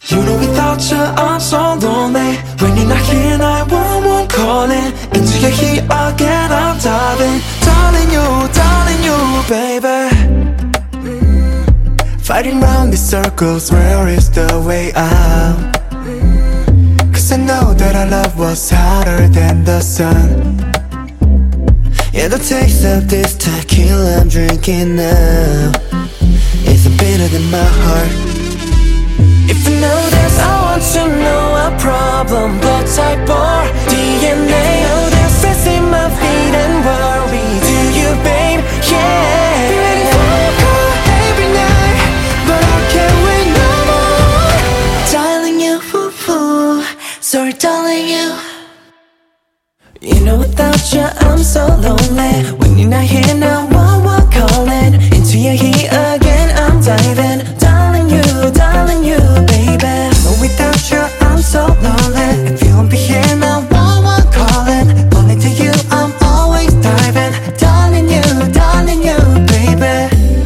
You know without you I'm so lonely. When you're not here 911 calling. Into your heat again I'm diving. Darling you, baby. Fighting round these circles, where is the way out? Cause I know that our love was hotter than the sun. Yeah, the taste of this tequila I'm drinking now is bitter than my heart. If you know this, I want to know our problem. Blood type or DNA. Oh, there's stress in my feet and worry. Do you, babe? Yeah. Be ready for a call every night, but I can't wait no more. Darling you, sorry darling you. You know without you I'm so lonely. When you're not here now, one calling. Into your heat again I'm diving. Darling you, baby. But without you I'm so lonely. If you won't be here now, one calling. Only to you I'm always diving. Darling you, baby.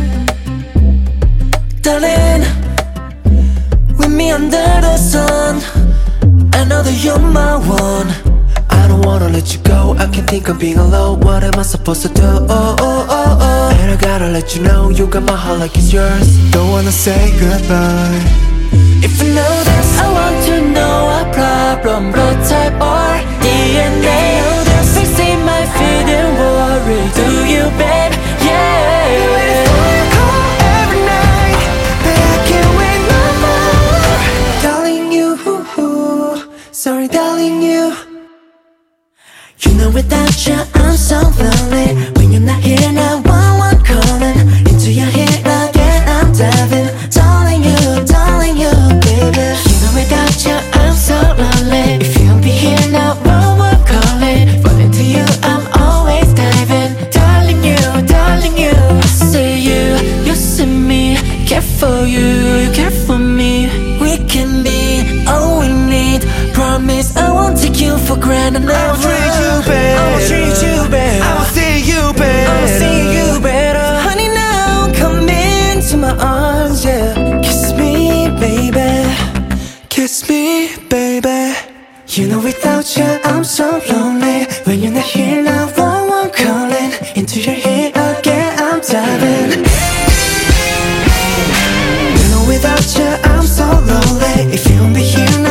Darling, with me under the sun, I know that you're my one. I don't wanna let you go, I can't think of being alone. What am I supposed to do? And I gotta let you know, you got my heart like it's yours. Don't wanna say goodbye. If you know this, I want to know our problem. Blood type or DNA. Oh, there's things in my feet and worry. Do you, babe? Yeah. Be ready for a call every night, but I can't wait no more. Darling you, sorry darling you. You know without you I'm so lonely. When you're not here now, one calling. Into your head again I'm diving. Darling you, baby. You know without you I'm so lonely. If you won't be here now, one calling. But into you I'm always diving. Darling you, I see you see me. Care for you care for me. We can be all we need. Promise I won't take you for granted. I'll treat you better. I'll treat you better. I'll see you better. I'll see you better. Honey, now come into my arms, yeah. Kiss me, baby. Kiss me, baby. You know without you I'm so lonely. When you're not here now, one calling. Into your head again I'm diving. You know without you I'm so lonely. If you won't be here now,